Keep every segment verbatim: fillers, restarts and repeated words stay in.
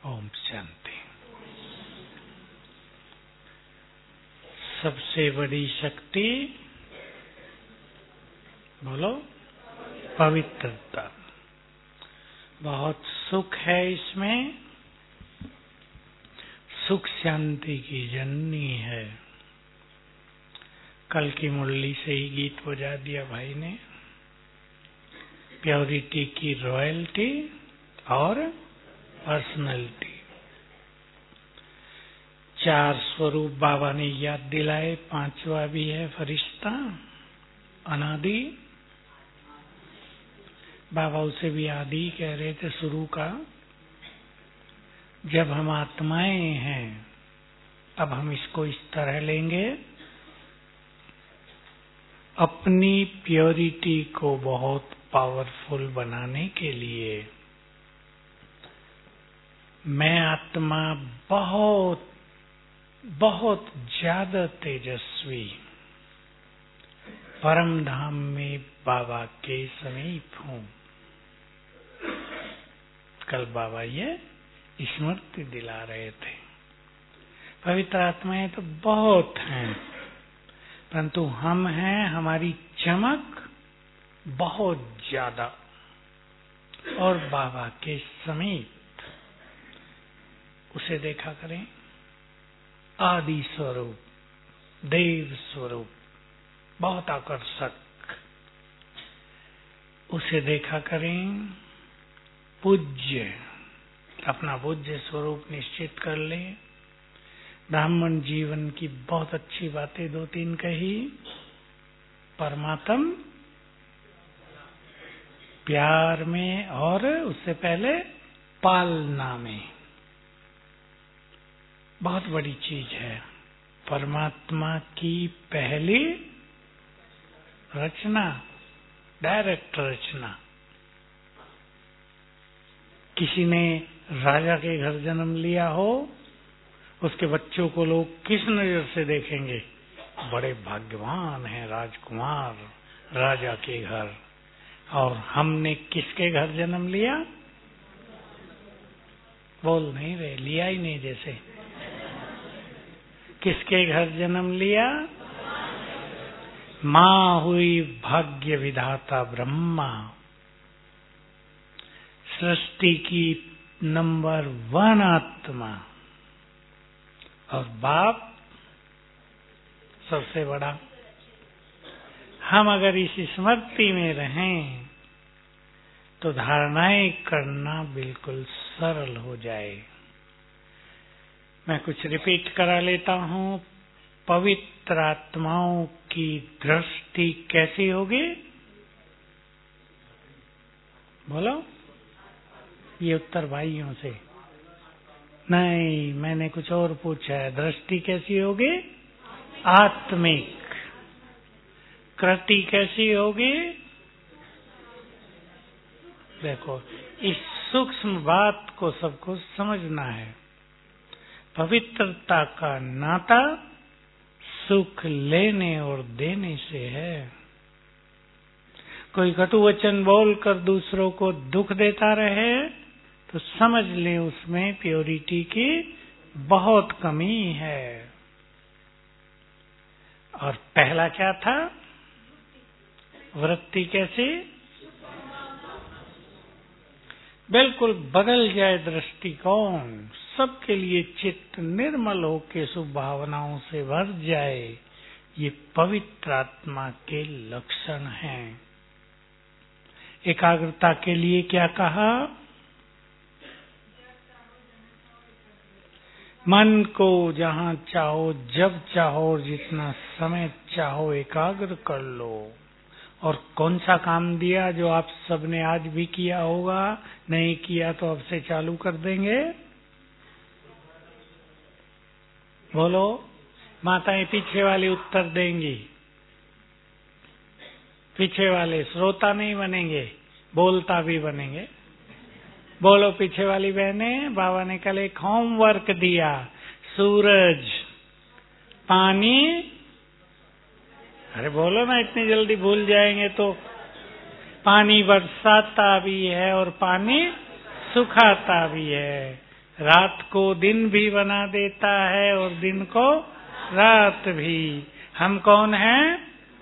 ओम शांति। सबसे बड़ी शक्ति बोलो पवित्रता। बहुत सुख है इसमें, सुख शांति की जननी है। कल की मुरली से ही गीत बजा दिया भाई ने। प्योरिटी की रॉयल्टी और पर्सनैलिटी, चार स्वरूप बाबा ने याद दिलाए। पांचवा भी है फरिश्ता, अनादि। बाबा उसे भी आदि कह रहे थे शुरू का। जब हम आत्माएं हैं, अब हम इसको इस तरह लेंगे, अपनी प्योरिटी को बहुत पावरफुल बनाने के लिए मैं आत्मा बहुत बहुत ज्यादा तेजस्वी परम धाम में बाबा के समीप हूँ। कल बाबा ये स्मृति दिला रहे थे। पवित्र आत्माएं तो बहुत हैं, परंतु हम हैं, हमारी चमक बहुत ज्यादा और बाबा के समीप। उसे देखा करें, आदि स्वरूप, देव स्वरूप, बहुत आकर्षक। उसे देखा करें पूज्य, अपना पूज्य स्वरूप निश्चित कर ले। ब्राह्मण जीवन की बहुत अच्छी बातें दो तीन कही। परमात्म प्यार में और उससे पहले पालना में, बहुत बड़ी चीज है। परमात्मा की पहली रचना, डायरेक्ट रचना। किसी ने राजा के घर जन्म लिया हो, उसके बच्चों को लोग किस नजर से देखेंगे? बड़े भाग्यवान हैं राजकुमार, राजा के घर। और हमने किसके घर जन्म लिया? बोल नहीं रहे, लिया ही नहीं जैसे। किसके घर जन्म लिया? माँ हुई भाग्य विधाता ब्रह्मा, सृष्टि की नंबर वन आत्मा। और बाप सबसे बड़ा। हम अगर इस स्मृति में रहें तो धारणाएं करना बिल्कुल सरल हो जाए। मैं कुछ रिपीट करा लेता हूं। पवित्र आत्माओं की दृष्टि कैसी होगी? बोलो, ये उत्तर भाइयों से नहीं, मैंने कुछ और पूछा है। दृष्टि कैसी होगी? आत्मिक। कृति कैसी होगी? देखो, इस सूक्ष्म बात को सबको समझना है। पवित्रता का नाता सुख लेने और देने से है। कोई कटु वचन बोलकर दूसरों को दुख देता रहे तो समझ ले उसमें प्योरिटी की बहुत कमी है। और पहला क्या था? वृत्ति कैसी? बिल्कुल बदल जाए दृष्टिकोण, सबके लिए चित्त निर्मल होके शुभ भावनाओं से भर जाए। ये पवित्र आत्मा के लक्षण हैं। एकाग्रता के लिए क्या कहा? मन को जहां चाहो, जब चाहो, जितना समय चाहो एकाग्र कर लो। और कौन सा काम दिया जो आप सबने आज भी किया होगा? नहीं किया तो अब से चालू कर देंगे। बोलो, माताएं पीछे वाले उत्तर देंगी। पीछे वाले श्रोता नहीं बनेंगे, बोलता भी बनेंगे। बोलो पीछे वाली बहनें, बाबा ने कल एक होमवर्क दिया। सूरज, पानी, अरे बोलो ना, इतनी जल्दी भूल जाएंगे तो। पानी बरसाता भी है और पानी सुखाता भी है। रात को दिन भी बना देता है और दिन को रात भी। हम कौन हैं?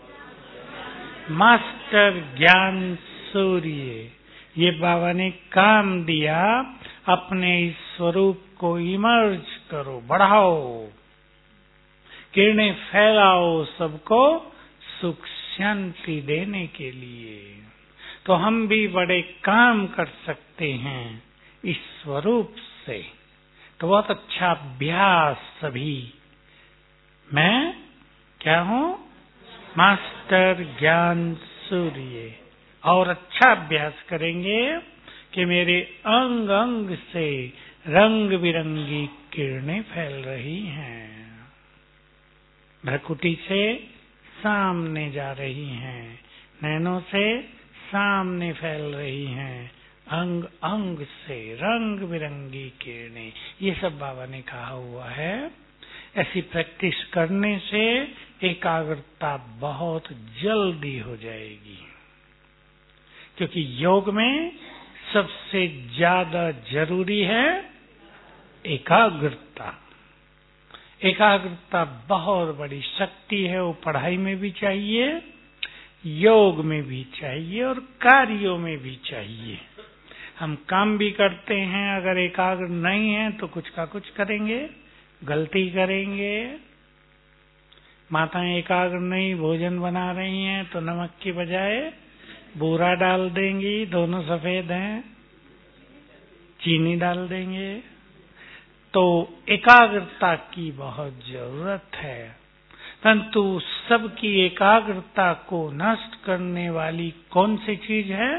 मास्टर ज्ञान सूर्य। ये बाबा ने काम दिया, अपने इस स्वरूप को इमर्ज करो, बढ़ाओ, किरणें फैलाओ सबको सुख शांति देने के लिए। तो हम भी बड़े काम कर सकते हैं इस स्वरूप से। तो बहुत अच्छा अभ्यास सभी। मैं क्या हूँ? मास्टर ज्ञान सूर्य। और अच्छा अभ्यास करेंगे कि मेरे अंग अंग से रंग बिरंगी किरणें फैल रही हैं, भ्रकुटी से सामने जा रही हैं, नैनों से सामने फैल रही हैं, अंग अंग से रंग बिरंगी किरणें। ये सब बाबा ने कहा हुआ है। ऐसी प्रैक्टिस करने से एकाग्रता बहुत जल्दी हो जाएगी, क्योंकि योग में सबसे ज्यादा जरूरी है एकाग्रता। एकाग्रता बहुत बड़ी शक्ति है, वो पढ़ाई में भी चाहिए, योग में भी चाहिए और कार्यों में भी चाहिए। हम काम भी करते हैं, अगर एकाग्र नहीं है तो कुछ का कुछ करेंगे, गलती करेंगे। माताएं एकाग्र नहीं भोजन बना रही हैं तो नमक की बजाय बूरा डाल देंगी, दोनों सफेद हैं, चीनी डाल देंगे। तो एकाग्रता की बहुत जरूरत है, परंतु सबकी एकाग्रता को नष्ट करने वाली कौन सी चीज है?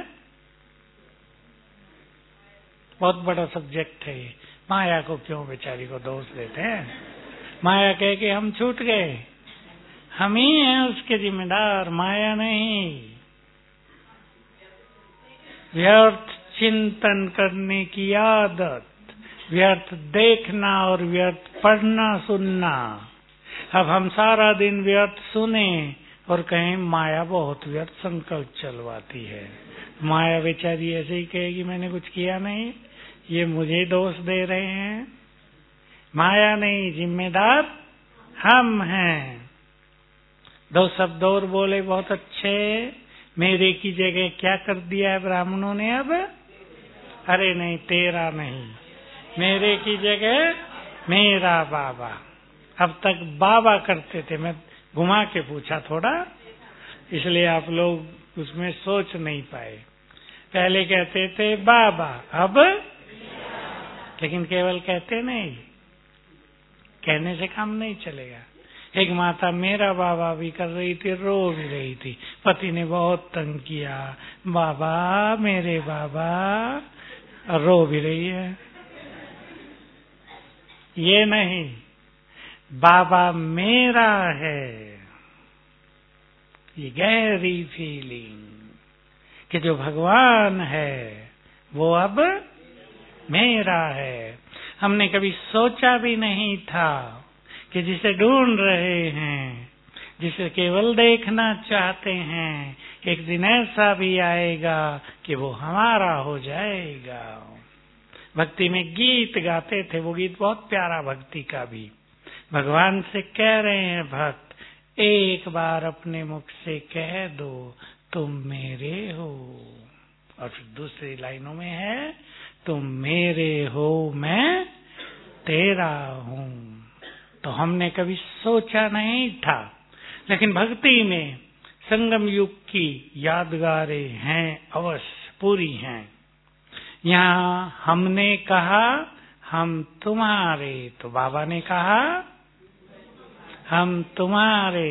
बहुत बड़ा सब्जेक्ट है ये। माया को क्यों बेचारी को दोष देते हैं? माया कह के हम छूट गए, हम ही हैं उसके जिम्मेदार, माया नहीं। व्यर्थ चिंतन करने की आदत, व्यर्थ देखना और व्यर्थ पढ़ना सुनना। अब हम सारा दिन व्यर्थ सुने और कहें माया बहुत व्यर्थ संकल्प चलवाती है। माया बेचारी ऐसे ही कहेगी मैंने कुछ किया नहीं, ये मुझे दोष दे रहे हैं। माया नहीं, जिम्मेदार हम हैं। दो शब्द और बोले बहुत अच्छे। मेरे की जगह क्या कर दिया है ब्राह्मणों ने अब? अरे नहीं, तेरा नहीं, मेरे की जगह मेरा बाबा। अब तक बाबा करते थे, मैं घुमा के पूछा थोड़ा, इसलिए आप लोग उसमें सोच नहीं पाए। पहले कहते थे बाबा, अब लेकिन केवल कहते नहीं, कहने से काम नहीं चलेगा। एक माता मेरा बाबा भी कर रही थी, रो भी रही थी, पति ने बहुत तंग किया, बाबा मेरे बाबा, और रो भी रही है। ये नहीं, बाबा मेरा है, ये गहरी फीलिंग कि जो भगवान है वो अब मेरा है। हमने कभी सोचा भी नहीं था कि जिसे ढूंढ रहे हैं, जिसे केवल देखना चाहते हैं, एक दिन ऐसा भी आएगा कि वो हमारा हो जाएगा। भक्ति में गीत गाते थे, वो गीत बहुत प्यारा भक्ति का भी। भगवान से कह रहे हैं भक्त, एक बार अपने मुख से कह दो तुम मेरे हो। और फिर दूसरी लाइनों में है, तुम मेरे हो मैं तेरा हूं। तो हमने कभी सोचा नहीं था, लेकिन भक्ति में संगम युग की यादगारें हैं, अवश्य पूरी हैं। यहाँ हमने कहा हम तुम्हारे, तो बाबा ने कहा हम तुम्हारे।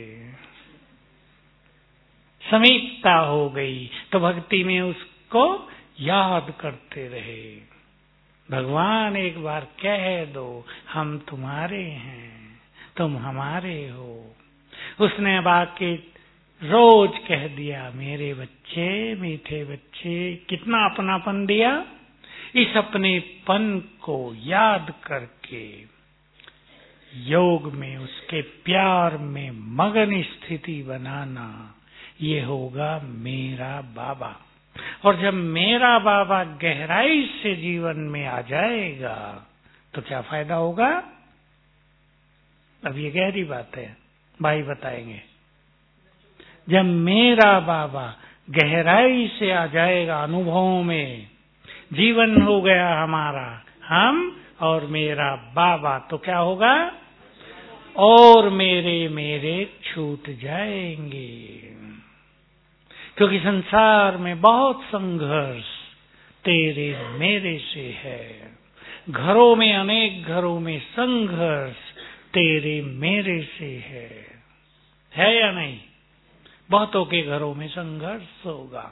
समीपता हो गई, तो भक्ति में उसको याद करते रहे। भगवान एक बार कह दो हम तुम्हारे हैं, तुम हमारे हो। उसने अब आके रोज कह दिया मेरे बच्चे, मीठे बच्चे, कितना अपनापन दिया। इस अपनेपन को याद करके योग में उसके प्यार में मगन स्थिति बनाना, ये होगा मेरा बाबा। और जब मेरा बाबा गहराई से जीवन में आ जाएगा तो क्या फायदा होगा? अब ये गहरी बात है, भाई बताएंगे। जब मेरा बाबा गहराई से आ जाएगा अनुभवों में, जीवन हो गया हमारा, हम और मेरा बाबा, तो क्या होगा? और मेरे मेरे छूट जाएंगे। क्योंकि संसार में बहुत संघर्ष तेरे मेरे से है। घरों में, अनेक घरों में संघर्ष तेरे मेरे से है। है या नहीं? बहुतों के घरों में संघर्ष होगा।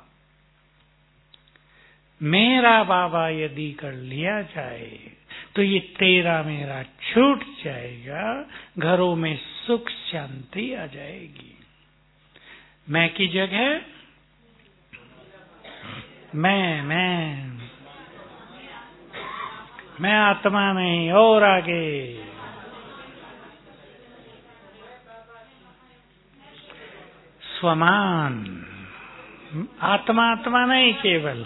मेरा बाबा यदि कर लिया जाए तो ये तेरा मेरा छूट जाएगा, घरों में सुख शांति आ जाएगी। मैं की जगह मैं मैं मैं आत्मा नहीं, और आगे स्वमान। आत्मा आत्मा नहीं, केवल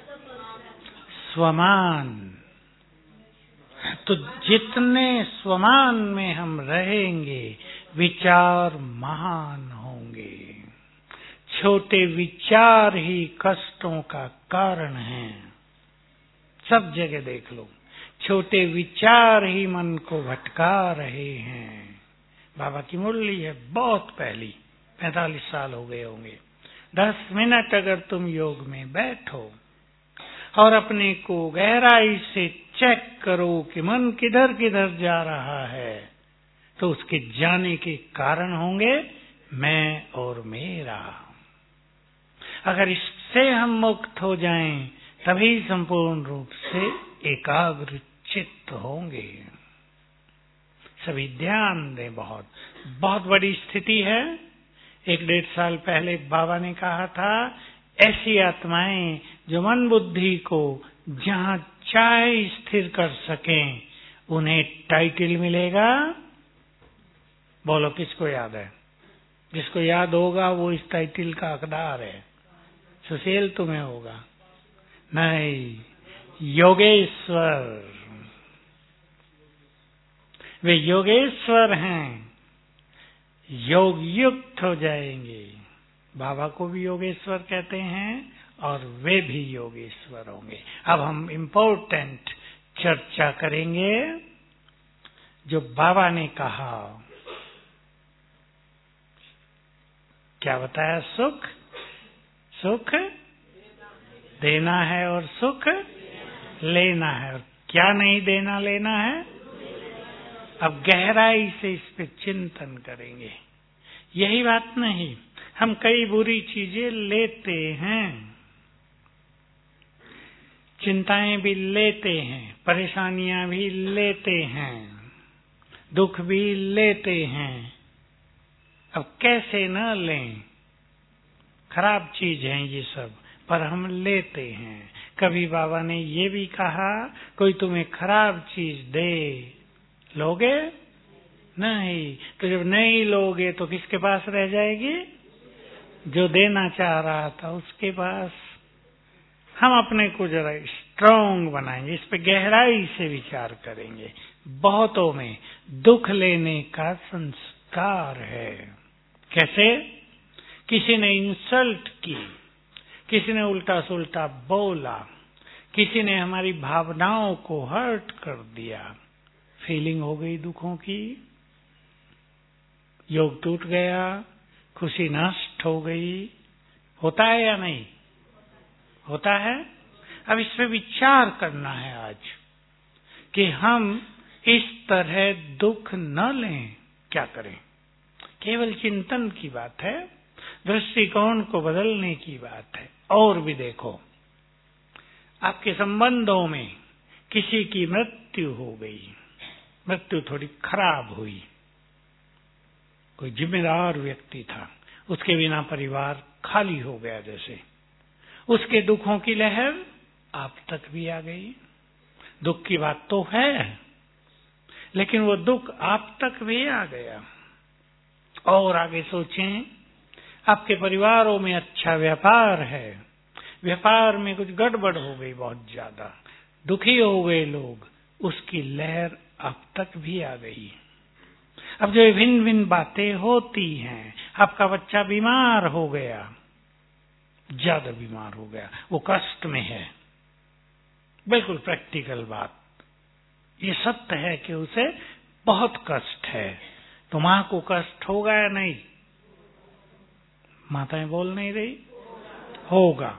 स्वमान। तो जितने स्वमान में हम रहेंगे, विचार महान होंगे। छोटे विचार ही कष्टों का कारण हैं। सब जगह देख लो, छोटे विचार ही मन को भटका रहे हैं। बाबा की मुरली है बहुत पहली, पैंतालीस साल हो गए होंगे। दस मिनट अगर तुम योग में बैठो और अपने को गहराई से चेक करो कि मन किधर किधर जा रहा है, तो उसके जाने के कारण होंगे मैं और मेरा। अगर इससे हम मुक्त हो जाएं, तभी संपूर्ण रूप से एकाग्र चित्त होंगे। सभी ध्यान दें, बहुत बहुत बड़ी स्थिति है। एक डेढ़ साल पहले बाबा ने कहा था, ऐसी आत्माएं जो मन बुद्धि को जहां चाहे स्थिर कर सकें, उन्हें टाइटल मिलेगा। बोलो किसको याद है? जिसको याद होगा वो इस टाइटल का हकदार है। सुशील तुम्हें होगा? नहीं, योगेश्वर। वे योगेश्वर हैं, योग युक्त हो जाएंगे। बाबा को भी योगेश्वर कहते हैं और वे भी योगेश्वर होंगे। अब हम इम्पोर्टेंट चर्चा करेंगे जो बाबा ने कहा। क्या बताया? सुख सुख देना है और सुख लेना है, और क्या नहीं देना लेना है। अब गहराई से इस पे चिंतन करेंगे। यही बात नहीं, हम कई बुरी चीजें लेते हैं, चिंताएं भी लेते हैं, परेशानियां भी लेते हैं, दुख भी लेते हैं। अब कैसे न लें? खराब चीज है ये सब, पर हम लेते हैं। कभी बाबा ने ये भी कहा, कोई तुम्हें खराब चीज दे, लोगे? नहीं। तो जब नहीं लोगे तो किसके पास रह जाएगी? जो देना चाह रहा था उसके पास। हम अपने को जरा स्ट्रांग बनाएंगे, इस पे गहराई से विचार करेंगे। बहुतों में दुख लेने का संस्कार है। कैसे? किसी ने इंसल्ट की, किसी ने उल्टा सुल्टा बोला, किसी ने हमारी भावनाओं को हर्ट कर दिया, फीलिंग हो गई दुखों की, योग टूट गया, खुशी नष्ट हो गई। होता है या नहीं? होता है। अब इस पे विचार करना है आज कि हम इस तरह दुख न लें। क्या करें? केवल चिंतन की बात है, दृष्टिकोण को बदलने की बात है। और भी देखो, आपके संबंधों में किसी की मृत्यु हो गई, मृत्यु थोड़ी खराब हुई, कोई जिम्मेदार व्यक्ति था, उसके बिना परिवार खाली हो गया जैसे, उसके दुखों की लहर आप तक भी आ गई। दुख की बात तो है, लेकिन वो दुख आप तक भी आ गया। और आगे सोचें, आपके परिवारों में अच्छा व्यापार है, व्यापार में कुछ गड़बड़ हो गई, बहुत ज्यादा दुखी हो गए लोग, उसकी लहर अब तक भी आ गई। अब जो भिन्न भिन्न बातें होती हैं, आपका बच्चा बीमार हो गया, ज्यादा बीमार हो गया, वो कष्ट में है, बिल्कुल प्रैक्टिकल बात, ये सत्य है कि उसे बहुत कष्ट है, तो मां को कष्ट होगा या नहीं? माताएं बोल नहीं रही, होगा।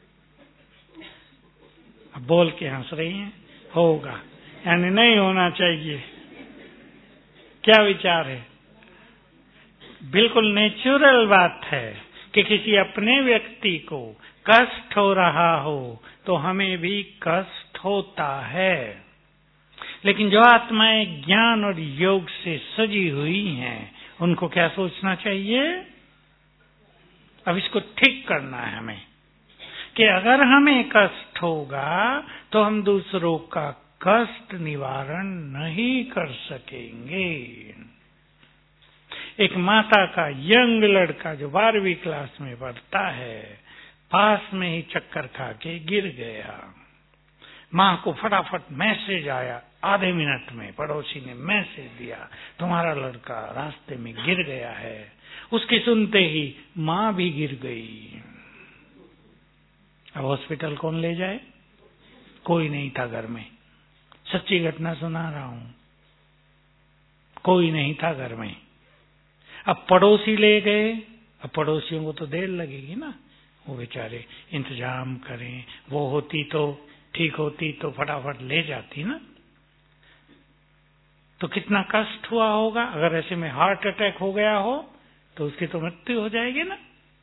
अब बोल के हंस रही हैं, होगा यानी नहीं होना चाहिए। क्या विचार है? बिल्कुल नेचुरल बात है कि किसी अपने व्यक्ति को कष्ट हो रहा हो तो हमें भी कष्ट होता है, लेकिन जो आत्माएं ज्ञान और योग से सजी हुई हैं, उनको क्या सोचना चाहिए? अब इसको ठीक करना है हमें कि अगर हमें कष्ट होगा तो हम दूसरों का कष्ट निवारण नहीं कर सकेंगे। एक माता का यंग लड़का जो बारहवीं क्लास में पढ़ता है, पास में ही चक्कर खा के गिर गया। मां को फटाफट मैसेज आया, आधे मिनट में पड़ोसी ने मैसेज दिया, तुम्हारा लड़का रास्ते में गिर गया है। उसके सुनते ही मां भी गिर गई। अब हॉस्पिटल कौन ले जाए? कोई नहीं था घर में, सच्ची घटना सुना रहा हूं, कोई नहीं था घर में। अब पड़ोसी ले गए, अब पड़ोसियों को तो देर लगेगी ना, वो बेचारे इंतजाम करें, वो होती तो ठीक होती तो फटाफट ले जाती ना। तो कितना कष्ट हुआ होगा। अगर ऐसे में हार्ट अटैक हो गया हो तो उसकी तो मृत्यु हो जाएगी ना।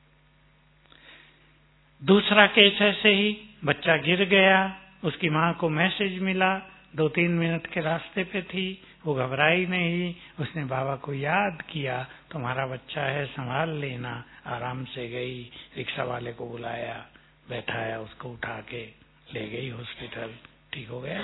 दूसरा केस ऐसे ही, बच्चा गिर गया, उसकी मां को मैसेज मिला, दो तीन मिनट के रास्ते पे थी, वो घबराई नहीं, उसने बाबा को याद किया, तुम्हारा बच्चा है संभाल लेना, आराम से गई, रिक्शा वाले को बुलाया, बैठाया, उसको उठा के ले गई हॉस्पिटल, ठीक हो गया।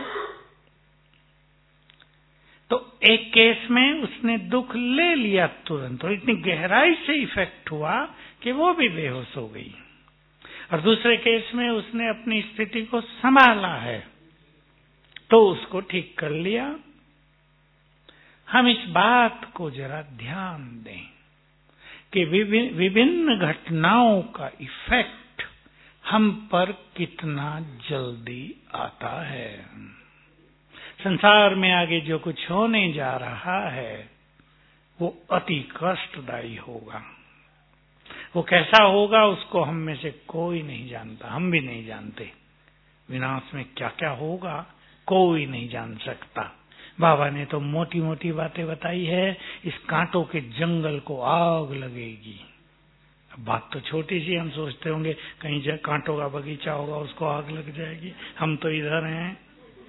तो एक केस में उसने दुख ले लिया तुरंत, और इतनी गहराई से इफेक्ट हुआ कि वो भी बेहोश हो गई। और दूसरे केस में उसने अपनी स्थिति को संभाला है तो उसको ठीक कर लिया। हम इस बात को जरा ध्यान दें कि विभिन्न घटनाओं का इफेक्ट हम पर कितना जल्दी आता है। संसार में आगे जो कुछ होने जा रहा है वो अति कष्टदायी होगा। वो कैसा होगा उसको हम में से कोई नहीं जानता, हम भी नहीं जानते। विनाश में क्या क्या होगा कोई नहीं जान सकता। बाबा ने तो मोटी मोटी बातें बताई है, इस कांटों के जंगल को आग लगेगी। अब बात तो छोटी सी, हम सोचते होंगे कहीं कांटों का बगीचा होगा उसको आग लग जाएगी, हम तो इधर हैं।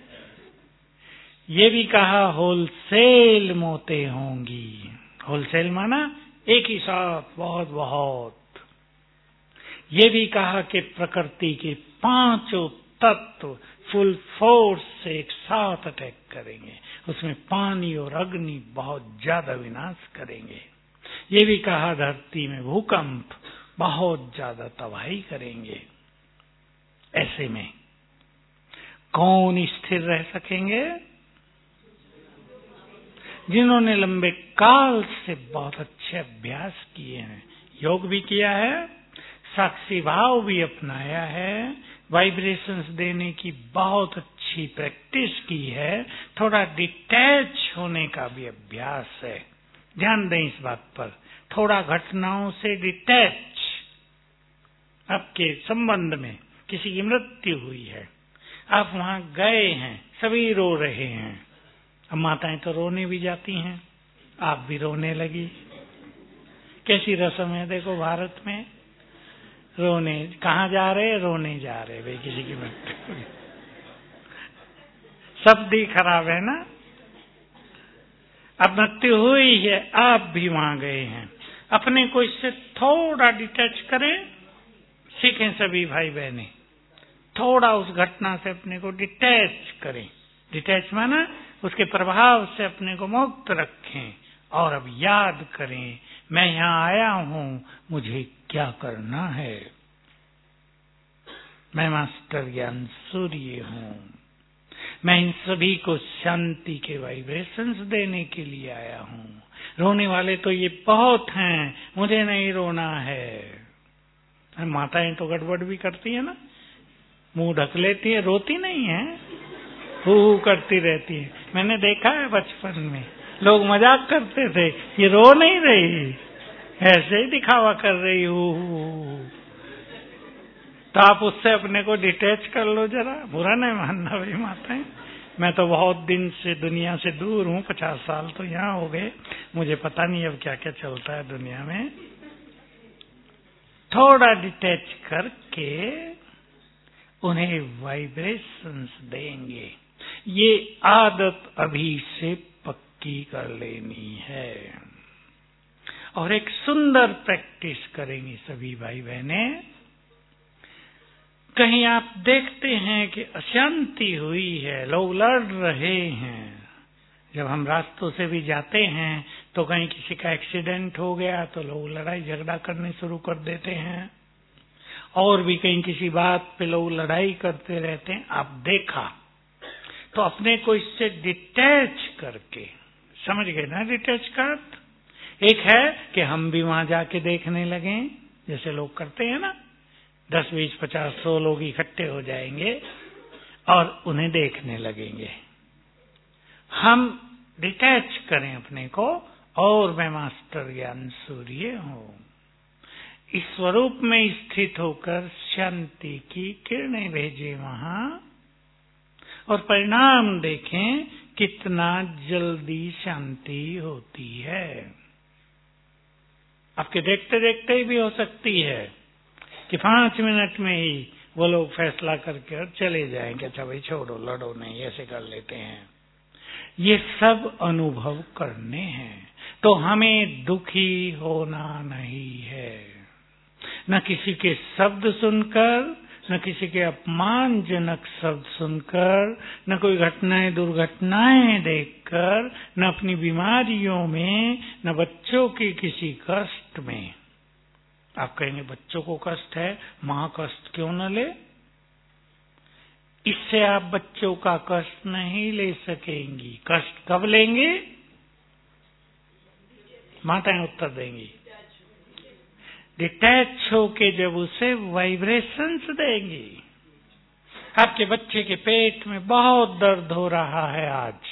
ये भी कहा होलसेल मौतें होंगी। होलसेल माना एक ही साथ बहुत बहुत। ये भी कहा कि प्रकृति के पांचों तत्व फुल फोर्स से एक साथ अटैक करेंगे, उसमें पानी और अग्नि बहुत ज्यादा विनाश करेंगे। ये भी कहा धरती में भूकंप बहुत ज्यादा तबाही करेंगे। ऐसे में कौन स्थिर रह सकेंगे? जिन्होंने लंबे काल से बहुत अच्छे अभ्यास किए हैं, योग भी किया है, साक्षी भाव भी अपनाया है, वाइब्रेशंस देने की बहुत अच्छी प्रैक्टिस की है, थोड़ा डिटैच होने का भी अभ्यास है। ध्यान दें इस बात पर, थोड़ा घटनाओं से डिटैच। आपके संबंध में किसी की मृत्यु हुई है, आप वहां गए हैं, सभी रो रहे हैं। अब माताएं तो रोने भी जाती हैं, आप भी रोने लगी। कैसी रस्म है देखो भारत में, रोने कहाँ जा रहे? रोने जा रहे भाई, किसी की मृत्यु। शब्द ही खराब है ना। अब मृत्यु हुई है, आप भी वहां गए हैं, अपने को इससे थोड़ा डिटैच करें, सीखें सभी भाई बहनें, थोड़ा उस घटना से अपने को डिटैच करें। डिटैच माना उसके प्रभाव से अपने को मुक्त रखें, और अब याद करें मैं यहाँ आया हूं, मुझे क्या करना है। मैं मास्टर ज्ञान सूर्य हूँ। मैं इन सभी को शांति के वाइब्रेशंस देने के लिए आया हूँ। रोने वाले तो ये बहुत हैं, मुझे नहीं रोना है। माताएं तो गड़बड़ भी करती है ना, मुंह ढक लेती है, रोती नहीं है, हू हू करती रहती है। मैंने देखा है बचपन में, लोग मजाक करते थे, ये रो नहीं रही, ऐसे ही दिखावा कर रही हूँ। तो आप उससे अपने को डिटैच कर लो जरा, बुरा नहीं मानना भाई माताएं। मैं तो बहुत दिन से दुनिया से दूर हूँ, पचास साल तो यहाँ हो गए, मुझे पता नहीं अब क्या क्या चलता है दुनिया में। थोड़ा डिटैच करके उन्हें वाइब्रेशंस देंगे। ये आदत अभी से पक्की कर लेनी है और एक सुंदर प्रैक्टिस करेंगे सभी भाई बहनें। कहीं आप देखते हैं कि अशांति हुई है, लोग लड़ रहे हैं। जब हम रास्तों से भी जाते हैं तो कहीं किसी का एक्सीडेंट हो गया तो लोग लड़ाई झगड़ा करने शुरू कर देते हैं, और भी कहीं किसी बात पे लोग लड़ाई करते रहते हैं। आप देखा तो अपने को इससे डिटैच करके, समझ गए ना डिटैच का अर्थ? एक है कि हम भी वहां जाके देखने लगे, जैसे लोग करते हैं ना, दस बीस पचास सौ लोग इकट्ठे हो जाएंगे और उन्हें देखने लगेंगे। हम डिटैच करें अपने को, और मैं मास्टर ज्ञान सूर्य हूँ। इस स्वरूप में स्थित होकर शांति की किरणें भेजे वहां, और परिणाम देखें कितना जल्दी शांति होती है। आपके देखते देखते ही भी हो सकती है कि पांच मिनट में ही वो लोग फैसला करके और चले जाएंगे, अच्छा भाई छोड़ो, लड़ो नहीं, ऐसे कर लेते हैं। ये सब अनुभव करने हैं, तो हमें दुखी होना नहीं है। न किसी के शब्द सुनकर, न किसी के अपमानजनक शब्द सुनकर, न कोई घटनाएं दुर्घटनाएं देखकर, न अपनी बीमारियों में, न बच्चों के किसी कष्ट में। आप कहेंगे बच्चों को कष्ट है, मां कष्ट क्यों न ले? इससे आप बच्चों का कष्ट नहीं ले सकेंगी। कष्ट कब लेंगे? माताएं उत्तर देंगी। डिटैच होके जब उसे वाइब्रेशंस देंगी। आपके बच्चे के पेट में बहुत दर्द हो रहा है, आज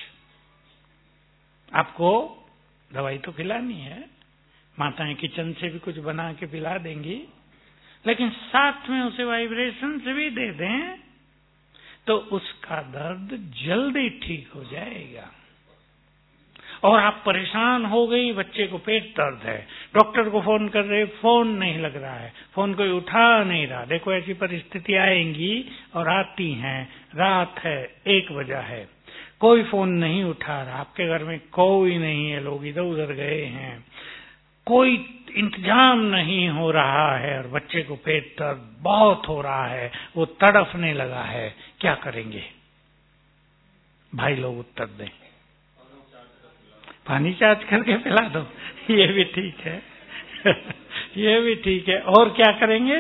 आपको दवाई तो खिलानी है, माताएं किचन से भी कुछ बना के पिला देंगी, लेकिन साथ में उसे वाइब्रेशन से भी दे दें तो उसका दर्द जल्दी ठीक हो जाएगा। और आप परेशान हो गई, बच्चे को पेट दर्द है, डॉक्टर को फोन कर रहे, फोन नहीं लग रहा है, फोन कोई उठा नहीं रहा। देखो ऐसी परिस्थिति आएंगी और आती हैं। रात है, एक बजा है, कोई फोन नहीं उठा रहा, आपके घर में कोई नहीं है, लोग इधर उधर गए हैं, कोई इंतजाम नहीं हो रहा है और बच्चे को पेट दर्द बहुत हो रहा है, वो तड़फने लगा है, क्या करेंगे? भाई लोग उत्तर दें। पानी चार्ज करके पिला दो, ये भी ठीक है ये भी ठीक है। और क्या करेंगे?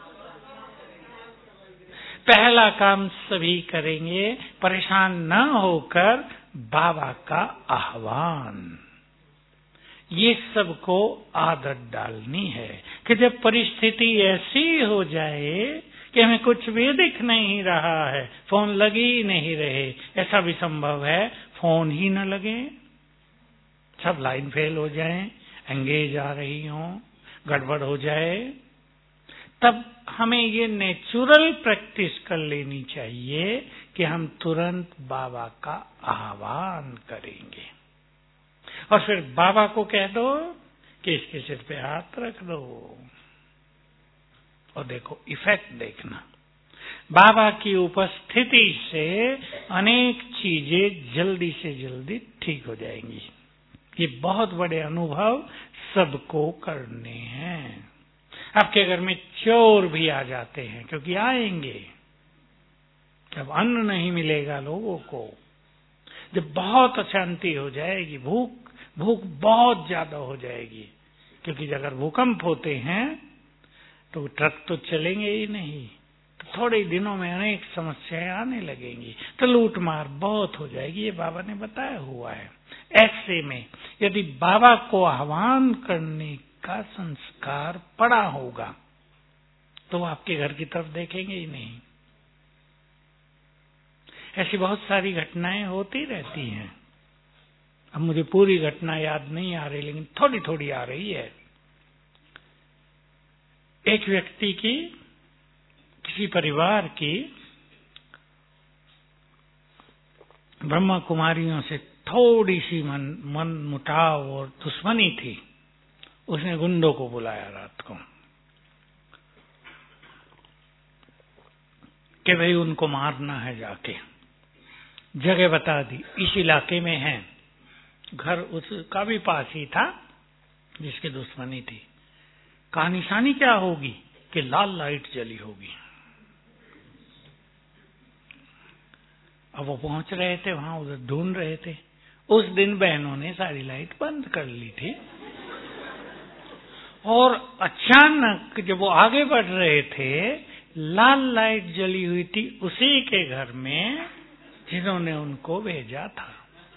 पहला काम सभी करेंगे, परेशान न होकर बाबा का आह्वान। ये सबको आदत डालनी है कि जब परिस्थिति ऐसी हो जाए कि हमें कुछ भी दिख नहीं रहा है, फोन लगे ही नहीं रहे, ऐसा भी संभव है फोन ही न लगे, सब लाइन फेल हो जाए, एंगेज आ रही हो, गड़बड़ हो जाए, तब हमें ये नेचुरल प्रैक्टिस कर लेनी चाहिए कि हम तुरंत बाबा का आह्वान करेंगे। और फिर बाबा को कह दो कि इसके सिर पे हाथ रख दो, और देखो इफेक्ट देखना। बाबा की उपस्थिति से अनेक चीजें जल्दी से जल्दी ठीक हो जाएंगी। ये बहुत बड़े अनुभव सबको करने हैं। आपके घर में चोर भी आ जाते हैं, क्योंकि आएंगे जब अन्न नहीं मिलेगा लोगों को, जब बहुत अशांति हो जाएगी, भूख भूख बहुत ज्यादा हो जाएगी, क्योंकि अगर भूकंप होते हैं तो ट्रक तो चलेंगे ही नहीं, तो थोड़े दिनों में अनेक समस्याएं आने लगेंगी, तो लूट मार बहुत हो जाएगी। ये बाबा ने बताया हुआ है। ऐसे में यदि बाबा को आह्वान करने का संस्कार पड़ा होगा तो वो आपके घर की तरफ देखेंगे ही नहीं। ऐसी बहुत सारी घटनाएं होती रहती हैं। अब मुझे पूरी घटना याद नहीं आ रही, लेकिन थोड़ी थोड़ी आ रही है। एक व्यक्ति की, किसी परिवार की ब्रह्मा कुमारियों से थोड़ी सी मन मन मुटाव और दुश्मनी थी। उसने गुंडों को बुलाया रात को कि भाई उनको मारना है। जाके जगह बता दी, इस इलाके में है। घर उसका भी पास ही था जिसकी दुश्मनी थी। कहा निशानी क्या होगी कि लाल लाइट जली होगी। अब वो पहुंच रहे थे वहां, उधर ढूंढ रहे थे। उस दिन बहनों ने सारी लाइट बंद कर ली थी और अचानक जब वो आगे बढ़ रहे थे, लाल लाइट जली हुई थी उसी के घर में जिन्होंने उनको भेजा था।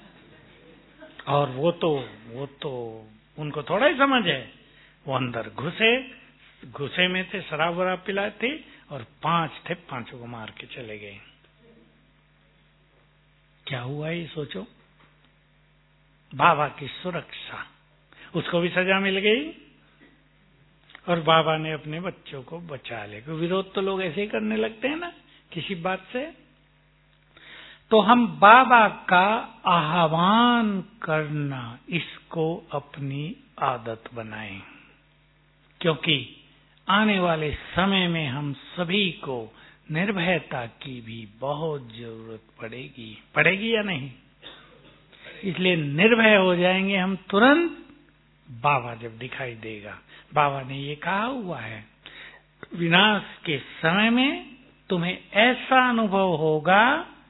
और वो तो वो तो उनको थोड़ा ही समझ है। वो अंदर घुसे घुसे में थे, शराब वराब पिलाए थे और पांच थे, पांचों को मार के चले गए। क्या हुआ ये सोचो। बाबा की सुरक्षा, उसको भी सजा मिल गई और बाबा ने अपने बच्चों को बचा लिया। विरोध तो लोग ऐसे ही करने लगते हैं ना किसी बात से। तो हम बाबा का आह्वान करना, इसको अपनी आदत बनाएं, क्योंकि आने वाले समय में हम सभी को निर्भयता की भी बहुत जरूरत पड़ेगी। पड़ेगी या नहीं? इसलिए निर्भय हो जाएंगे हम तुरंत, बाबा जब दिखाई देगा। बाबा ने ये कहा हुआ है, विनाश के समय में तुम्हें ऐसा अनुभव होगा,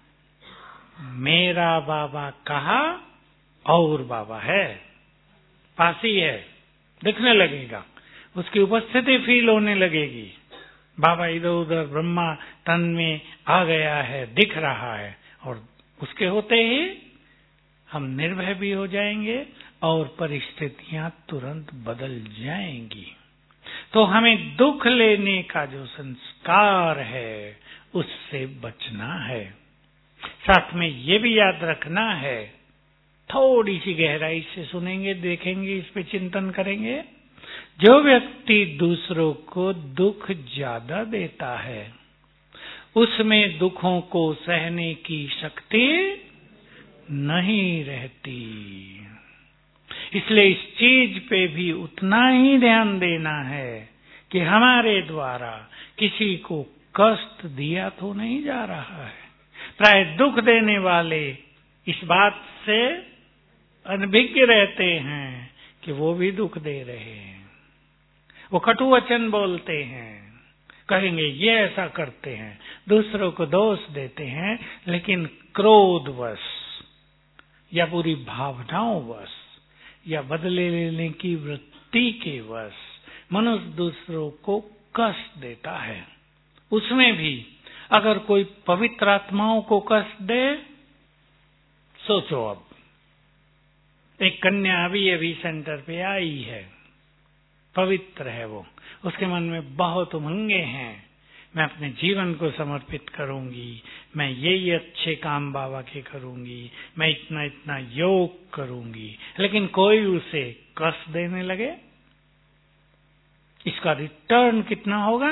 मेरा बाबा कहा और बाबा है, पास ही है, दिखने लगेगा, उसकी उपस्थिति फील होने लगेगी। बाबा इधर उधर ब्रह्मा तन में आ गया है, दिख रहा है, और उसके होते ही हम निर्भय भी हो जाएंगे और परिस्थितियां तुरंत बदल जाएंगी। तो हमें दुख लेने का जो संस्कार है उससे बचना है। साथ में ये भी याद रखना है, थोड़ी सी गहराई से सुनेंगे, देखेंगे, इस पे चिंतन करेंगे। जो व्यक्ति दूसरों को दुख ज्यादा देता है उसमें दुखों को सहने की शक्ति नहीं रहती। इसलिए इस चीज पे भी उतना ही ध्यान देना है कि हमारे द्वारा किसी को कष्ट दिया तो नहीं जा रहा है। प्राय दुख देने वाले इस बात से अनभिज्ञ रहते हैं कि वो भी दुख दे रहे हैं। वो कटु वचन बोलते हैं, कहेंगे ये ऐसा करते हैं, दूसरों को दोष देते हैं, लेकिन क्रोधवश या पूरी भावनाओं वश या बदले लेने की वृत्ति के वश मनुष्य दूसरों को कष्ट देता है। उसमें भी अगर कोई पवित्र आत्माओं को कष्ट दे, सोचो, अब एक कन्या अभी अभी सेंटर पे आई है, पवित्र है वो, उसके मन में बहुत उमंगे हैं, मैं अपने जीवन को समर्पित करूंगी, मैं ये ये अच्छे काम बाबा के करूंगी, मैं इतना इतना योग करूंगी, लेकिन कोई उसे कष्ट देने लगे, इसका रिटर्न कितना होगा?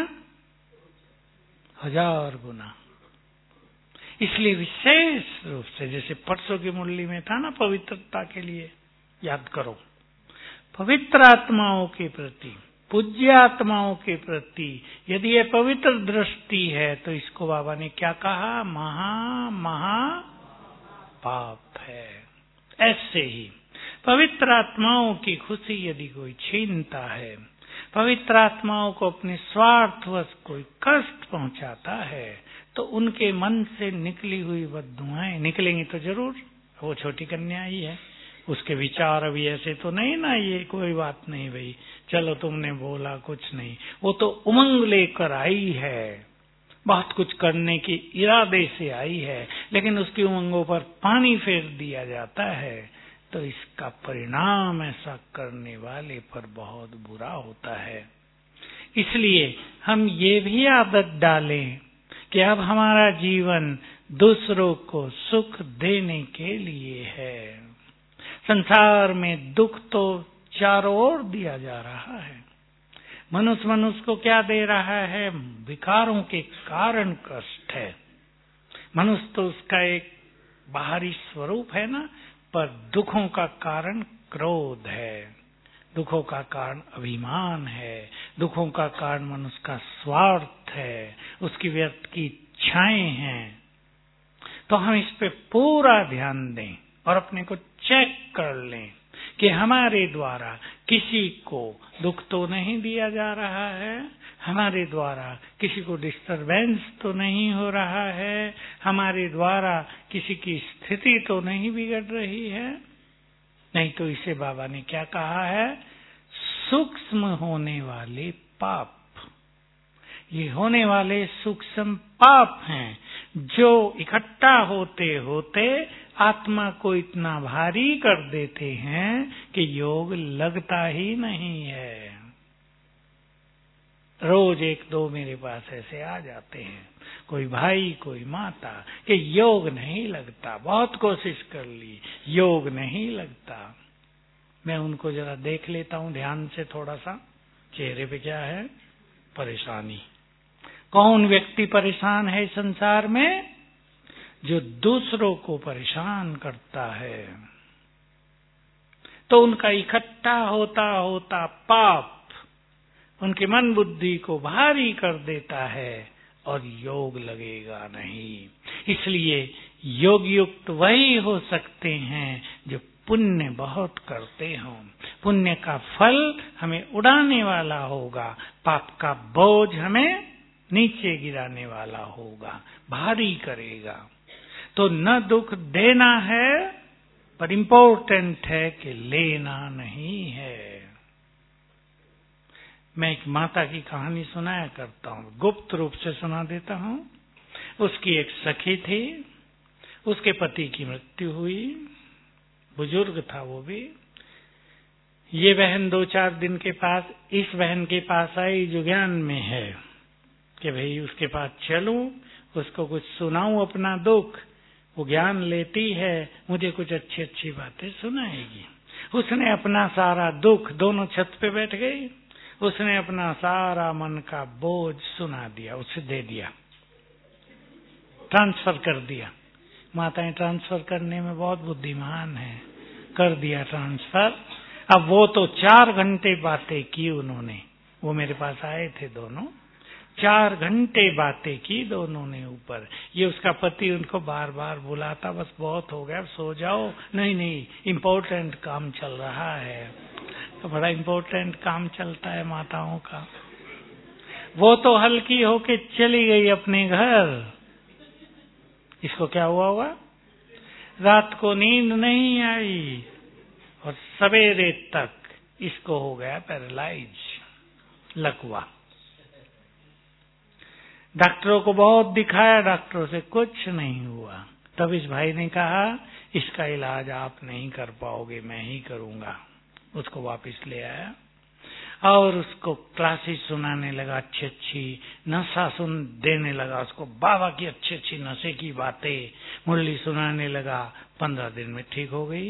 हजार गुना। इसलिए विशेष रूप से, जैसे परसों की मुरली में था ना, पवित्रता के लिए याद करो, पवित्र आत्माओं के प्रति, पूज्य आत्माओं के प्रति यदि ये पवित्र दृष्टि है तो इसको बाबा ने क्या कहा? महा महा पाप है। ऐसे ही पवित्र आत्माओं की खुशी यदि कोई छीनता है, पवित्र आत्माओं को अपने स्वार्थवश कोई कष्ट पहुंचाता है, तो उनके मन से निकली हुई बद्दुआएं निकलेंगी तो जरूर। वो छोटी कन्या ही है, उसके विचार अभी ऐसे तो नहीं ना, ये कोई बात नहीं भाई, चलो तुमने बोला कुछ नहीं, वो तो उमंग लेकर आई है, बहुत कुछ करने के इरादे से आई है, लेकिन उसकी उमंगों पर पानी फेर दिया जाता है, तो इसका परिणाम ऐसा करने वाले पर बहुत बुरा होता है। इसलिए हम ये भी आदत डालें कि अब हमारा जीवन दूसरों को सुख देने के लिए है। संसार में दुख तो चारों ओर दिया जा रहा है। मनुष्य मनुष्य को क्या दे रहा है? विकारों के कारण कष्ट है। मनुष्य तो उसका एक बाहरी स्वरूप है ना, पर दुखों का कारण क्रोध है, दुखों का कारण अभिमान है, दुखों का कारण मनुष्य का स्वार्थ है, उसकी व्यर्थ की इच्छाएं हैं। तो हम इस पे पूरा ध्यान दें और अपने को चेक कर लें कि हमारे द्वारा किसी को दुख तो नहीं दिया जा रहा है, हमारे द्वारा किसी को डिस्टरबेंस तो नहीं हो रहा है, हमारे द्वारा किसी की स्थिति तो नहीं बिगड़ रही है। नहीं तो इसे बाबा ने क्या कहा है? सूक्ष्म होने वाले पाप। ये होने वाले सूक्ष्म पाप हैं जो इकट्ठा होते होते आत्मा को इतना भारी कर देते हैं कि योग लगता ही नहीं है। रोज एक दो मेरे पास ऐसे आ जाते हैं, कोई भाई कोई माता, कि योग नहीं लगता, बहुत कोशिश कर ली, योग नहीं लगता। मैं उनको जरा देख लेता हूं ध्यान से, थोड़ा सा चेहरे पे क्या है? परेशानी। कौन व्यक्ति परेशान है संसार में? जो दूसरों को परेशान करता है। तो उनका इकट्ठा होता होता पाप उनके मन बुद्धि को भारी कर देता है और योग लगेगा नहीं। इसलिए योग युक्त वही हो सकते हैं जो पुण्य बहुत करते हों। पुण्य का फल हमें उड़ाने वाला होगा, पाप का बोझ हमें नीचे गिराने वाला होगा, भारी करेगा। तो न दुख देना है, पर इम्पोर्टेंट है कि लेना नहीं है। मैं एक माता की कहानी सुनाया करता हूँ, गुप्त रूप से सुना देता हूँ। उसकी एक सखी थी, उसके पति की मृत्यु हुई, बुजुर्ग था वो भी। ये बहन दो चार दिन के पास इस बहन के पास आई जो ज्ञान में है, कि भाई उसके पास चलूं, उसको कुछ सुनाऊं अपना दुख। वो ज्ञान लेती है, मुझे कुछ अच्छी अच्छी बातें सुनाएगी। उसने अपना सारा दुख, दोनों छत पे बैठ गई, उसने अपना सारा मन का बोझ सुना दिया, उसे दे दिया, ट्रांसफर कर दिया। माताएं ट्रांसफर करने में बहुत बुद्धिमान है, कर दिया ट्रांसफर। अब वो तो चार घंटे बातें की उन्होंने, वो मेरे पास आए थे दोनों, चार घंटे बातें की दोनों ने ऊपर। ये उसका पति उनको बार बार बुलाता, बस बहुत हो गया, सो जाओ। नहीं नहीं, इम्पोर्टेंट काम चल रहा है। तो बड़ा इम्पोर्टेंट काम चलता है माताओं का। वो तो हल्की होके चली गई अपने घर। इसको क्या हुआ हुआ? रात को नींद नहीं आई और सवेरे तक इसको हो गया पैरालाइज, लकवा। डॉक्टरों को बहुत दिखाया, डॉक्टरों से कुछ नहीं हुआ। तब इस भाई ने कहा, इसका इलाज आप नहीं कर पाओगे, मैं ही करूंगा। उसको वापस ले आया और उसको क्लासेस सुनाने लगा, अच्छी अच्छी नशा सुन देने लगा उसको, बाबा की अच्छी अच्छी नशे की बातें, मुरली सुनाने लगा। पंद्रह दिन में ठीक हो गई।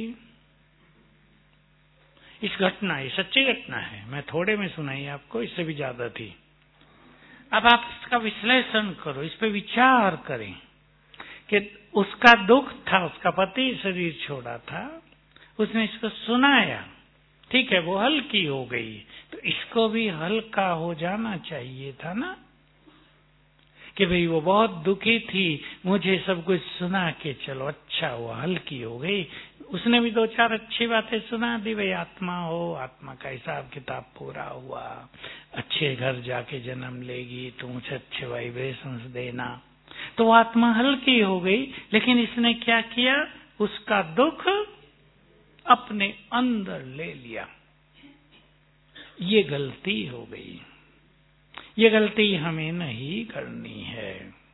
इस घटना, ये सच्ची घटना है, मैं थोड़े में सुनाई आपको, इससे भी ज्यादा थी। अब आप इसका विश्लेषण करो, इस पे विचार करें कि उसका दुख था, उसका पति शरीर छोड़ा था, उसने इसको सुनाया, ठीक है, वो हल्की हो गई, तो इसको भी हल्का हो जाना चाहिए था ना, कि भाई वो बहुत दुखी थी, मुझे सब कुछ सुना के चलो, अच्छा हुआ, हल्की हो गई। उसने भी दो चार अच्छी बातें सुना दी, भाई आत्मा हो, आत्मा का हिसाब किताब पूरा हुआ, अच्छे घर जाके जन्म लेगी, तुम उसे अच्छे वाइब्रेशंस देना, तो आत्मा हल्की हो गई। लेकिन इसने क्या किया? उसका दुख अपने अंदर ले लिया। ये गलती हो गई। ये गलती हमें नहीं करनी है।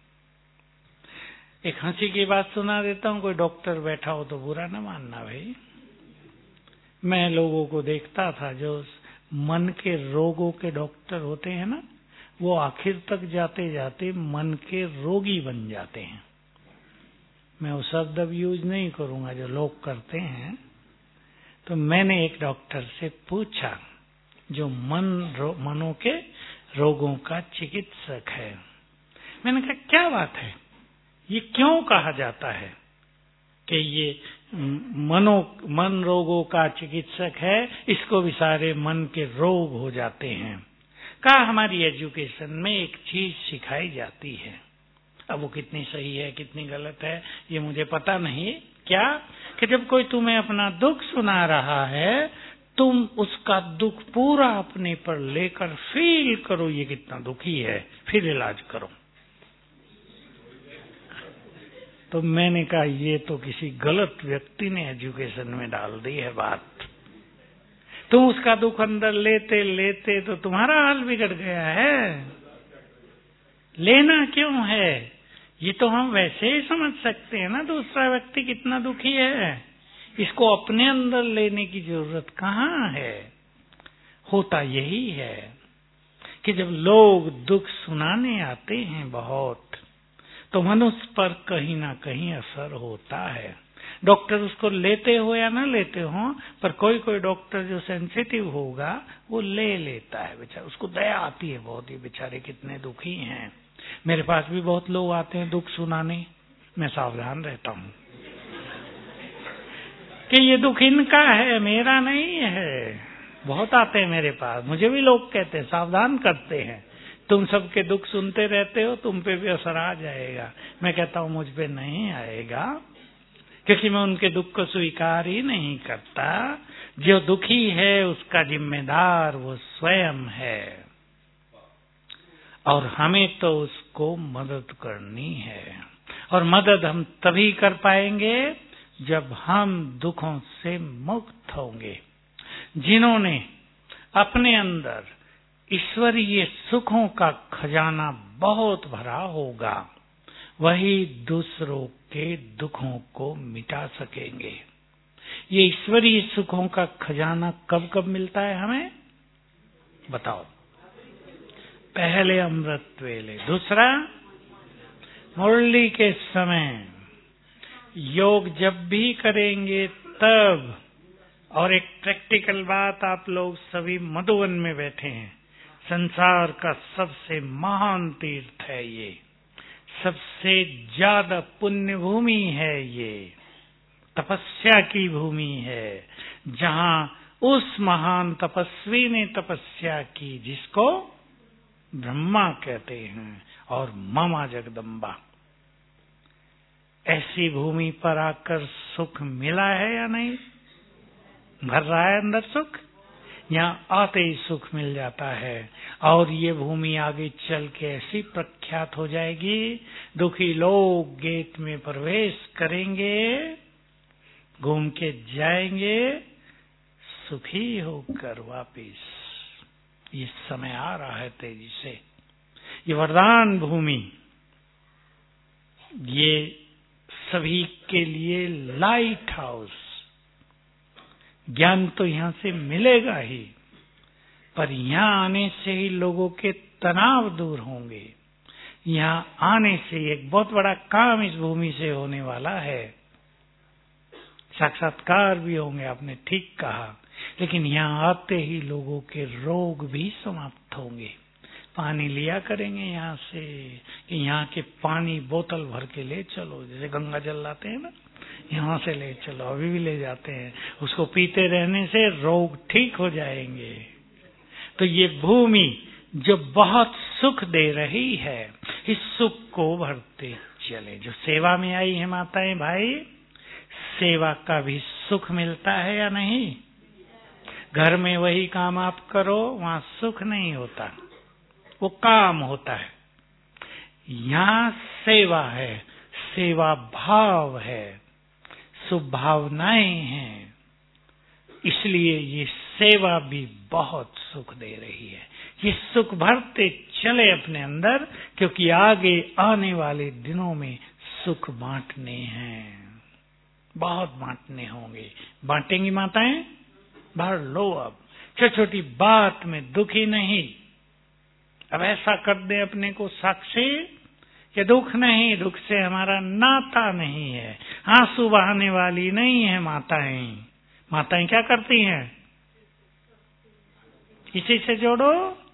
एक हंसी की बात सुना देता हूँ, कोई डॉक्टर बैठा हो तो बुरा ना मानना भाई। मैं लोगों को देखता था जो मन के रोगों के डॉक्टर होते हैं ना, वो आखिर तक जाते जाते मन के रोगी बन जाते हैं। मैं वो शब्द अब यूज नहीं करूंगा जो लोग करते हैं। तो मैंने एक डॉक्टर से पूछा जो मन रो, मनों के रोगों का चिकित्सक है। मैंने कहा क्या बात है, ये क्यों कहा जाता है कि ये मनो मन रोगों का चिकित्सक है, इसको भी सारे मन के रोग हो जाते हैं। कहा हमारी एजुकेशन में एक चीज सिखाई जाती है, अब वो कितनी सही है कितनी गलत है ये मुझे पता नहीं, क्या कि जब कोई तुम्हें अपना दुख सुना रहा है, तुम उसका दुख पूरा अपने पर लेकर फील करो ये कितना दुखी है, फिर इलाज करो। तो मैंने कहा ये तो किसी गलत व्यक्ति ने एजुकेशन में डाल दी है बात। तुम उसका दुख अंदर लेते लेते तो तुम्हारा हाल बिगड़ गया है। लेना क्यों है, ये तो हम वैसे ही समझ सकते हैं ना दूसरा व्यक्ति कितना दुखी है, इसको अपने अंदर लेने की जरूरत कहाँ है। होता यही है कि जब लोग दुख सुनाने आते हैं बहुत, तो मनुष्य पर कहीं ना कहीं असर होता है। डॉक्टर उसको लेते हो या ना लेते हो, पर कोई कोई डॉक्टर जो सेंसिटिव होगा वो ले लेता है बेचारा, उसको दया आती है बहुत, ये बेचारे कितने दुखी हैं। मेरे पास भी बहुत लोग आते हैं दुख सुनाने, मैं सावधान रहता हूँ कि ये दुख इनका है मेरा नहीं है। बहुत आते हैं मेरे पास, मुझे भी लोग कहते हैं, सावधान करते हैं, तुम सबके दुख सुनते रहते हो, तुम पे भी असर आ जाएगा। मैं कहता हूँ मुझ पे नहीं आएगा, क्योंकि मैं उनके दुख को स्वीकार ही नहीं करता। जो दुखी है उसका जिम्मेदार वो स्वयं है, और हमें तो उसको मदद करनी है। और मदद हम तभी कर पाएंगे जब हम दुखों से मुक्त होंगे। जिन्होंने अपने अंदर ईश्वरीय सुखों का खजाना बहुत भरा होगा, वही दूसरों के दुखों को मिटा सकेंगे। ये ईश्वरीय सुखों का खजाना कब कब मिलता है हमें, बताओ? पहले अमृत वेले, दूसरा मुरली के समय, योग जब भी करेंगे तब। और एक प्रैक्टिकल बात, आप लोग सभी मधुवन में बैठे हैं, संसार का सबसे महान तीर्थ है ये, सबसे ज्यादा पुण्य भूमि है ये, तपस्या की भूमि है, जहां उस महान तपस्वी ने तपस्या की जिसको ब्रह्मा कहते हैं, और ममा जगदम्बा। ऐसी भूमि पर आकर सुख मिला है या नहीं? भर रहा है अंदर सुख, यहाँ आते ही सुख मिल जाता है। और ये भूमि आगे चल के ऐसी प्रख्यात हो जाएगी, दुखी लोग गेट में प्रवेश करेंगे, घूम के जाएंगे सुखी होकर वापिस। ये समय आ रहा है तेजी से। ये वरदान भूमि, ये सभी के लिए लाइट हाउस। ज्ञान तो यहां से मिलेगा ही, पर यहां आने से ही लोगों के तनाव दूर होंगे। यहां आने से एक बहुत बड़ा काम इस भूमि से होने वाला है। साक्षात्कार भी होंगे, आपने ठीक कहा, लेकिन यहाँ आते ही लोगों के रोग भी समाप्त होंगे। पानी लिया करेंगे यहाँ से, कि यहाँ के पानी बोतल भर के ले चलो, जैसे गंगा जल लाते हैं ना, यहाँ से ले चलो, अभी भी ले जाते हैं। उसको पीते रहने से रोग ठीक हो जाएंगे। तो ये भूमि जो बहुत सुख दे रही है, इस सुख को भरते चले। जो सेवा में आई है माताएं भाई, सेवा का भी सुख मिलता है या नहीं? घर में वही काम आप करो, वहां सुख नहीं होता, वो काम होता है। यहाँ सेवा है, सेवा भाव है, सुभावनाएं हैं, इसलिए ये सेवा भी बहुत सुख दे रही है। ये सुख भरते चले अपने अंदर, क्योंकि आगे आने वाले दिनों में सुख बांटने हैं, बहुत बांटने होंगे। बांटेंगी माताएं? भर लो अब, छोटी छोटी बात में दुखी नहीं। अब ऐसा कर दे अपने को साक्षी कि दुख नहीं, दुख से हमारा नाता नहीं है। आंसू बहाने वाली नहीं है माताएं। माताएं क्या करती हैं? इसी से जोड़ो,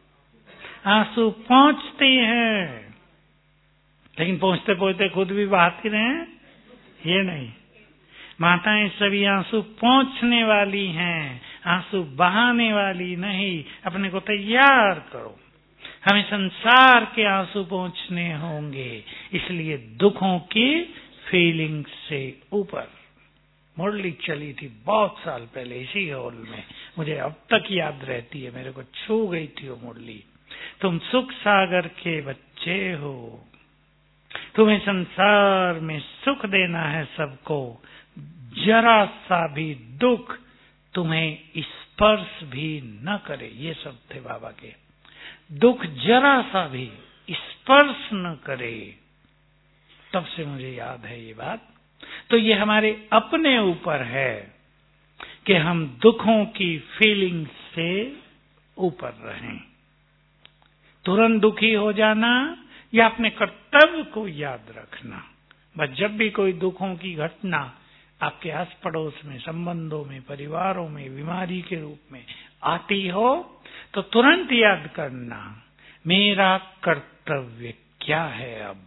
आंसू पहुंचती हैं, लेकिन पहुंचते पहुंचते खुद भी बहाती रहें, ये नहीं। माताएं सभी आंसू पहुंचने वाली हैं, आंसू बहाने वाली नहीं। अपने को तैयार करो, हमें संसार के आंसू पहुंचने होंगे, इसलिए दुखों की फीलिंग से ऊपर। मुरली चली थी बहुत साल पहले इसी हॉल में, मुझे अब तक याद रहती है, मेरे को छू गई थी वो मुरली। तुम सुख सागर के बच्चे हो, तुम्हें संसार में सुख देना है सबको, जरा सा भी दुख तुम्हें स्पर्श भी न करे। ये सब थे बाबा के, दुख जरा सा भी स्पर्श न करे। तब से मुझे याद है ये बात। तो ये हमारे अपने ऊपर है कि हम दुखों की फीलिंग से ऊपर रहें। तुरंत दुखी हो जाना या अपने कर्तव्य को याद रखना। बस जब भी कोई दुखों की घटना आपके आस पड़ोस में, संबंधों में, परिवारों में, बीमारी के रूप में आती हो, तो तुरंत याद करना, मेरा कर्तव्य क्या है। अब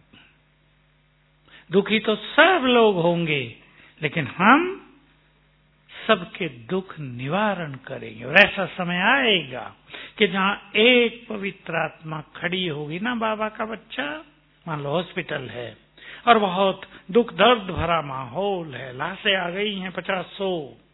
दुखी तो सब लोग होंगे, लेकिन हम सबके दुख निवारण करेंगे। और ऐसा समय आएगा कि जहां एक पवित्र आत्मा खड़ी होगी ना, बाबा का बच्चा, मान लो हॉस्पिटल है और बहुत दुख दर्द भरा माहौल है, लाशें आ गई हैं पचास सौ,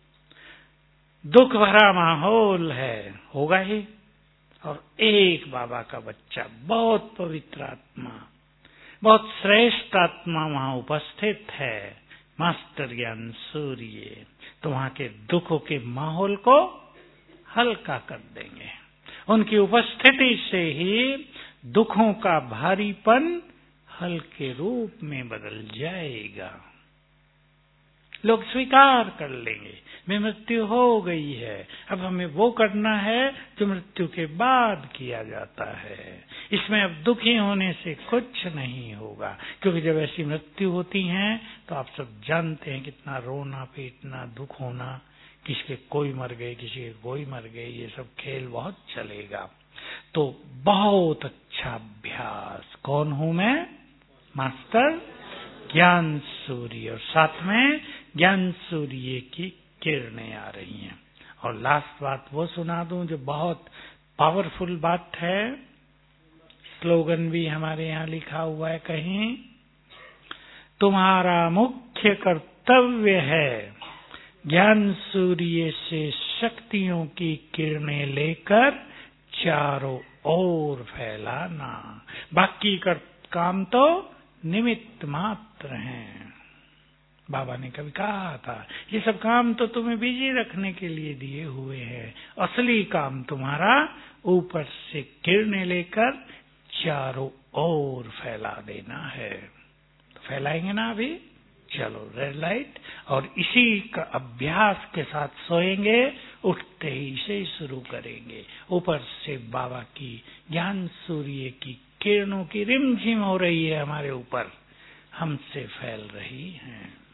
दुख भरा माहौल है, होगा ही। और एक बाबा का बच्चा, बहुत पवित्र आत्मा, बहुत श्रेष्ठ आत्मा वहां उपस्थित है, मास्टर ज्ञान सूर्य, तो वहां के दुखों के माहौल को हल्का कर देंगे। उनकी उपस्थिति से ही दुखों का भारीपन हल्के रूप में बदल जाएगा। लोग स्वीकार कर लेंगे, मैं मृत्यु हो गई है, अब हमें वो करना है जो मृत्यु के बाद किया जाता है। इसमें अब दुखी होने से कुछ नहीं होगा, क्योंकि जब ऐसी मृत्यु होती है तो आप सब जानते हैं कितना रोना पीटना, दुख होना, किसी के कोई मर गए, किसी के कोई मर गए, ये सब खेल बहुत चलेगा। तो बहुत अच्छा अभ्यास। कौन हूं मैं? मास्टर ज्ञान सूर्य, और साथ में ज्ञान सूर्य की किरणें आ रही हैं। और लास्ट बात वो सुना दूं जो बहुत पावरफुल बात है, स्लोगन भी हमारे यहाँ लिखा हुआ है कहीं, तुम्हारा मुख्य कर्तव्य है ज्ञान सूर्य से शक्तियों की किरणें लेकर चारों ओर फैलाना, बाकी का काम तो निमित्त मात्र हैं। बाबा ने कभी कहा था ये सब काम तो तुम्हें बिजी रखने के लिए दिए हुए हैं, असली काम तुम्हारा ऊपर से किरणें लेकर चारों ओर फैला देना है। तो फैलाएंगे ना अभी? चलो रेड लाइट, और इसी का अभ्यास के साथ सोएंगे, उठते ही से शुरू करेंगे। ऊपर से बाबा की ज्ञान सूर्य की किरणों की रिमझिम हो रही है हमारे ऊपर, हमसे फैल रही हैं।